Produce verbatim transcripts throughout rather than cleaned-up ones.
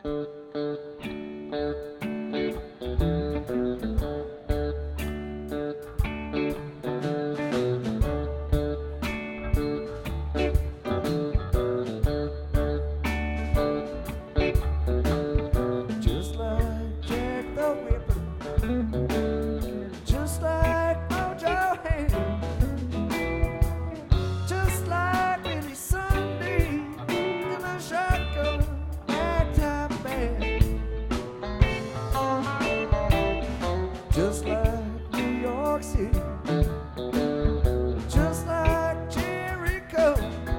Just like Jack the Ripper, just like Mojo Hand, just like Billy Sunday in a shotgun ragtime band, just like New York City, just like Jericho.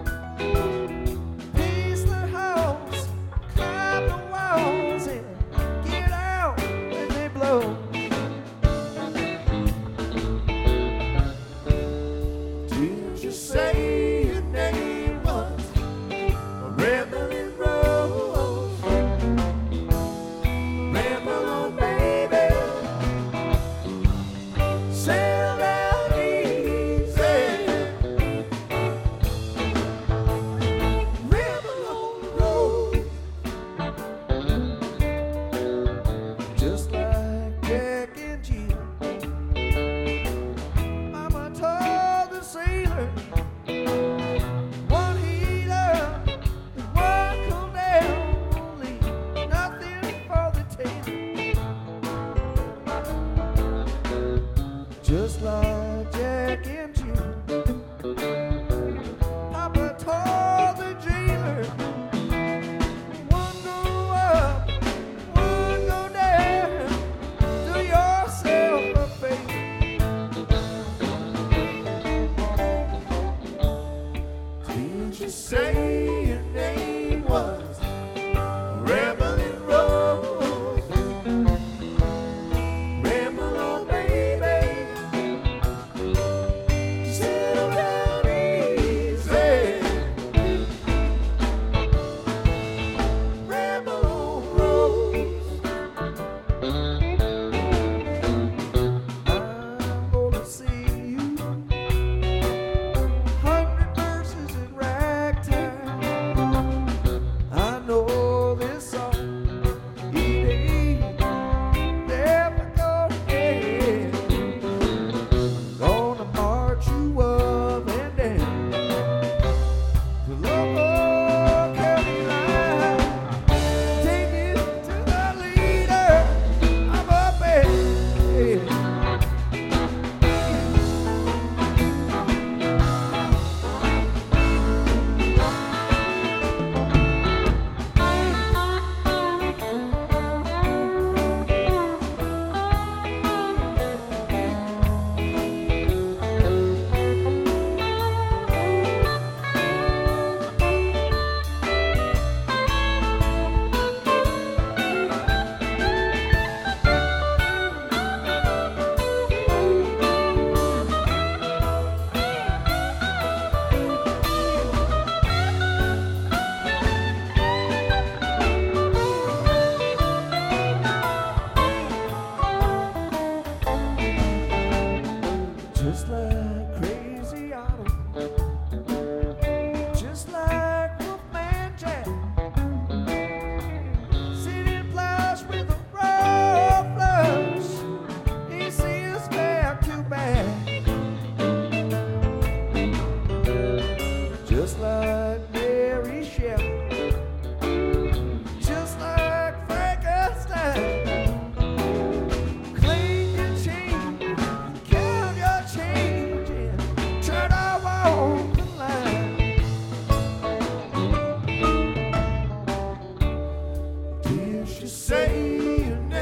Pace the halls, climb the walls, and get out when they blow. Did you say your name was a rebel in Rose? Rebel on baby, sail down easy. Rebel on the road, just like Jack and Jill. Mama told the sailor, one heat up and one cool down, leave nothing for the tailor. Just like Jack and Jill, Papa told the jailer, one go up, one go down, do yourself a favor. Did you say your name was Rebel in Rose? Rebel on baby, settle down easy. Rebel on Rose. I'm gonna see you hundred verses in ragtime. I know this song, it ain't never gonna end. Gonna march you up and down to Lower Carolina, take you to the leader of a band. Just like Crazy Autumn, just like Wolfman Jack, sitting flush with a raw flush, he sees back to back. Just like Mary Shelley, just like Frankenstein. Clean your change, count your change, and turn over the line. Did you say your name?